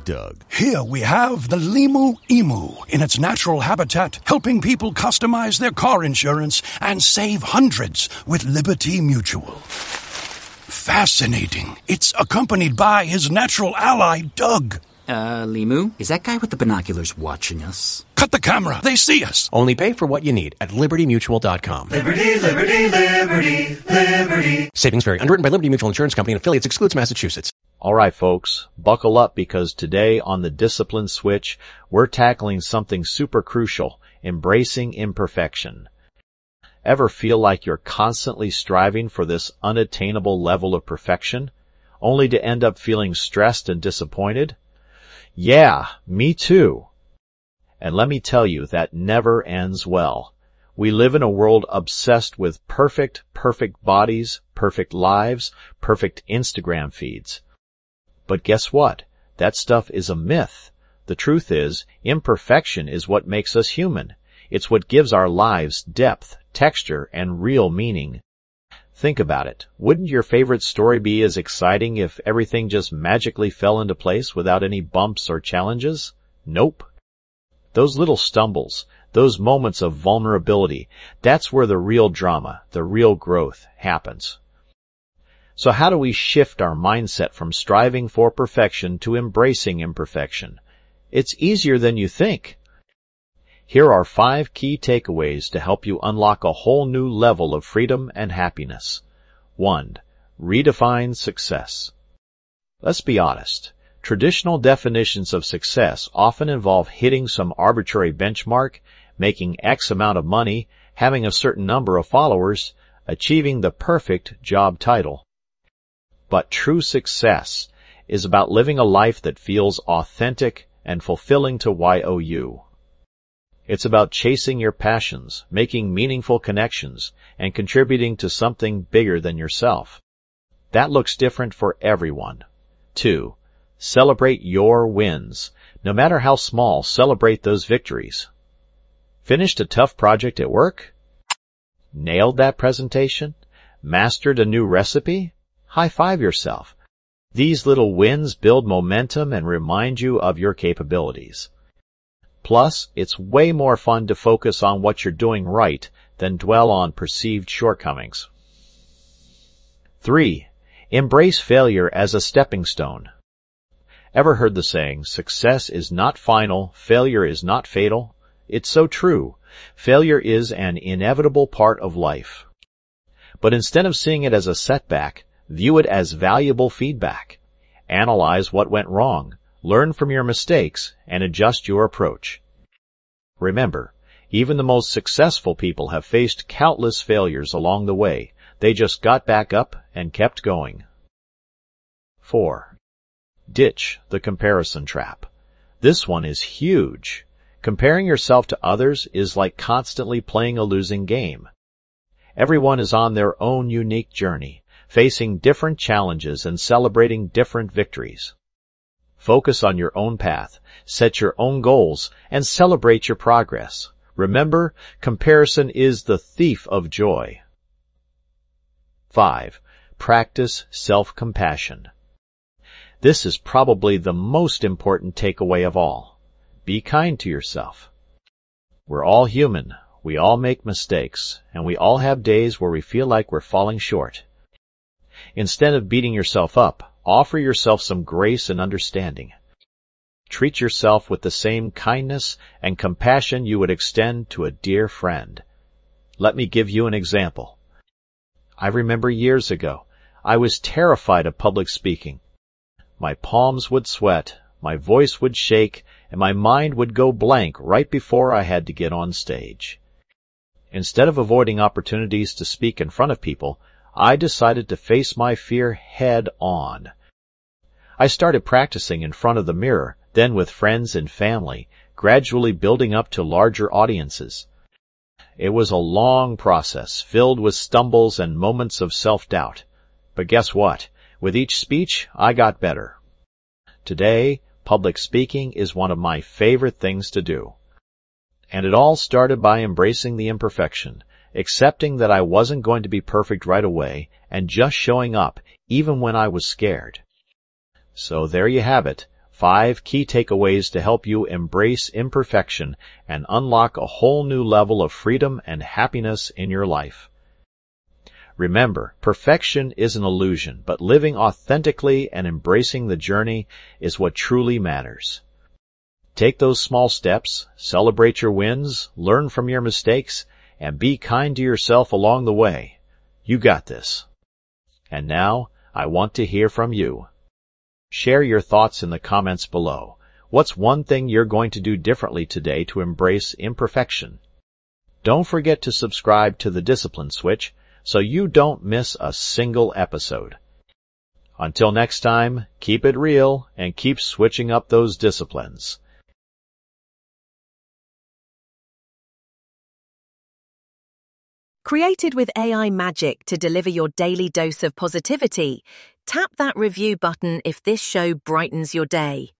Doug. Here we have the Limu Emu in its natural habitat, helping people customize their car insurance and save hundreds with Liberty Mutual. Fascinating. It's accompanied by his natural ally, Doug. Limu, is that guy with the binoculars watching us? Cut the camera. They see us. Only pay for what you need at LibertyMutual.com. Liberty, liberty, liberty, liberty. Savings vary. Underwritten by Liberty Mutual Insurance Company and affiliates. Excludes Massachusetts. All right, folks, buckle up because today on the Discipline Switch, we're tackling something super crucial, embracing imperfection. Ever feel like you're constantly striving for this unattainable level of perfection, only to end up feeling stressed and disappointed? Yeah, me too. And let me tell you, that never ends well. We live in a world obsessed with perfect bodies, perfect lives, perfect Instagram feeds. But guess what? That stuff is a myth. The truth is, imperfection is what makes us human. It's what gives our lives depth, texture, and real meaning. Think about it. Wouldn't your favorite story be as exciting if everything just magically fell into place without any bumps or challenges? Nope. Those little stumbles, those moments of vulnerability, that's where the real drama, the real growth happens. So how do we shift our mindset from striving for perfection to embracing imperfection? It's easier than you think. Here are 5 key takeaways to help you unlock a whole new level of freedom and happiness. 1. Redefine success. Let's be honest. Traditional definitions of success often involve hitting some arbitrary benchmark, making X amount of money, having a certain number of followers, achieving the perfect job title. But true success is about living a life that feels authentic and fulfilling to YOU. It's about chasing your passions, making meaningful connections, and contributing to something bigger than yourself. That looks different for everyone. 2. Celebrate your wins. No matter how small, celebrate those victories. Finished a tough project at work? Nailed that presentation? Mastered a new recipe? High-five yourself. These little wins build momentum and remind you of your capabilities. Plus, it's way more fun to focus on what you're doing right than dwell on perceived shortcomings. 3. Embrace failure as a stepping stone. Ever heard the saying, success is not final, failure is not fatal? It's so true. Failure is an inevitable part of life. But instead of seeing it as a setback, view it as valuable feedback. Analyze what went wrong. Learn from your mistakes and adjust your approach. Remember, even the most successful people have faced countless failures along the way. They just got back up and kept going. 4. Ditch the comparison trap. This one is huge. Comparing yourself to others is like constantly playing a losing game. Everyone is on their own unique journey, facing different challenges and celebrating different victories. Focus on your own path, set your own goals, and celebrate your progress. Remember, comparison is the thief of joy. 5. Practice self-compassion. This is probably the most important takeaway of all. Be kind to yourself. We're all human, we all make mistakes, and we all have days where we feel like we're falling short. Instead of beating yourself up, offer yourself some grace and understanding. Treat yourself with the same kindness and compassion you would extend to a dear friend. Let me give you an example. I remember years ago, I was terrified of public speaking. My palms would sweat, my voice would shake, and my mind would go blank right before I had to get on stage. Instead of avoiding opportunities to speak in front of people, I decided to face my fear head on. I started practicing in front of the mirror, then with friends and family, gradually building up to larger audiences. It was a long process, filled with stumbles and moments of self-doubt. But guess what? With each speech, I got better. Today, public speaking is one of my favorite things to do. And it all started by embracing the imperfection, accepting that I wasn't going to be perfect right away, and just showing up, even when I was scared. So there you have it, 5 key takeaways to help you embrace imperfection and unlock a whole new level of freedom and happiness in your life. Remember, perfection is an illusion, but living authentically and embracing the journey is what truly matters. Take those small steps, celebrate your wins, learn from your mistakes, and be kind to yourself along the way. You got this. And now, I want to hear from you. Share your thoughts in the comments below. What's one thing you're going to do differently today to embrace imperfection? Don't forget to subscribe to the Discipline Switch so you don't miss a single episode. Until next time, keep it real and keep switching up those disciplines. Created with AI magic to deliver your daily dose of positivity, tap that review button if this show brightens your day.